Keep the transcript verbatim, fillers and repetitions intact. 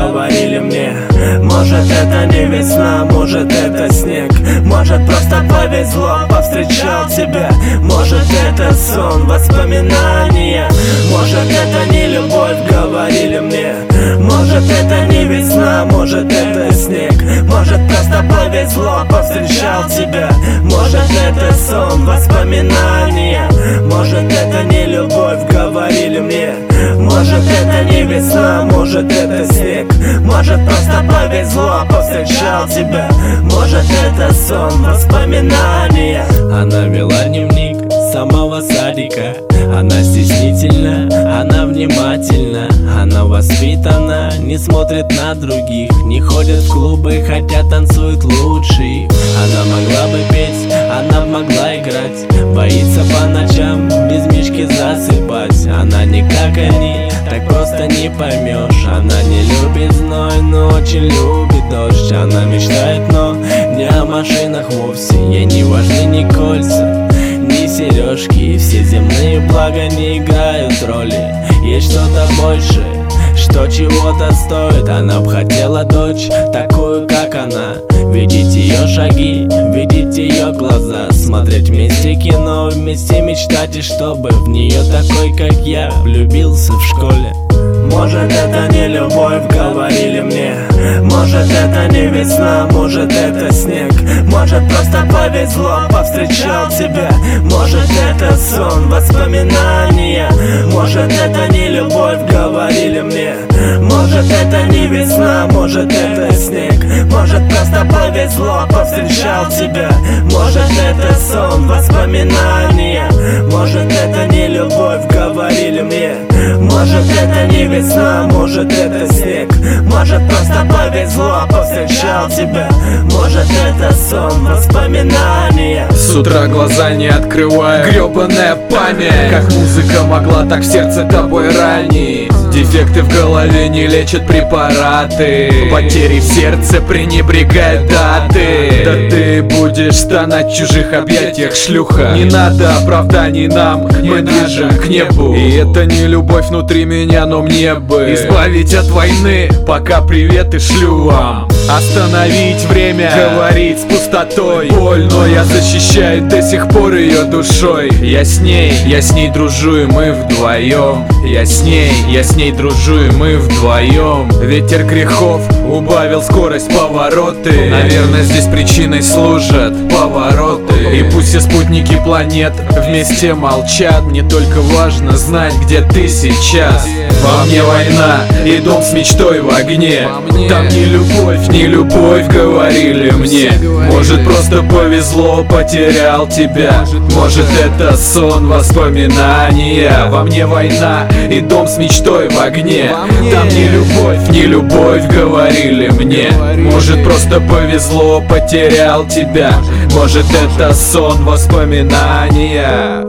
говорили мне. Может это не весна, может это снег, может просто повезло, повстречал тебя. Может это сон, воспоминания, может это не любовь, говорили мне. Может это не весна, может это снег, может просто повезло, повстречал тебя. Может это сон, воспоминания, может это не любовь, говорили мне. Может это не весна, может это снег, может просто повезло, повстречал тебя. Может это сон, воспоминания. Она вела дневник с самого садика. Она стеснительна, она внимательна, она воспитана, не смотрит на других, не ходит в клубы, хотя танцует лучше их. Она могла бы петь, она могла играть, боится по ночам без Мишки засыпать. Она не как они, так просто не поймешь. Она не любит зной, но очень любит дождь. Она мечтает, но не о машинах вовсе. Ей не важны ни кольца, ни сережки, все земные блага не играют роли. Есть что-то большее, что чего-то стоит. Она б хотела дочь, такую как она, видеть ее шаги, видеть ее глаза, смотреть вместе кино, вместе мечтать, и чтобы в нее такой, как я, влюбился в школе. Может это не любовь, говорили мне. Может это не весна, может это снег, может просто повезло, повстречал тебя. Может это сон, воспоминания, может это не любовь, говорили мне. Может это не весна, может это снег, может просто повезло, повстречал тебя. Может это сон, воспоминания, может это не любовь, говорили мне. Может это не весна, может это снег, может просто повезло, повстречал тебя. Может это сон, воспоминания. С утра глаза не открываю, гребаная память. Как музыка могла так в сердце тобой ранить? Дефекты в голове не лечат препараты, потери в сердце пренебрегают даты. Да ты будешь стонать в чужих объятиях, шлюха. Не надо оправданий нам, мы движем к небу. И это не любовь внутри меня, но мне бы избавить от войны, пока приветы шлю вам. Остановить время, говорить с пустотой. Боль, но я защищаю до сих пор ее душой. Я с ней, я с ней дружу, и мы вдвоем. Я с ней, я с ней дружу, и мы вдвоем. Ветер грехов убавил скорость, повороты. Наверное, здесь причиной служат повороты. И пусть все спутники планет вместе молчат, мне только важно знать, где ты сейчас. Во мне война и дом с мечтой в огне. Там не любовь, не любовь, говорили мне. Может просто повезло, потерял тебя. Может это сон, воспоминания. Во мне война и дом с мечтой в огне. Там не любовь, не любовь, говорили мне. Может просто повезло, потерял тебя. Может это сон, воспоминания.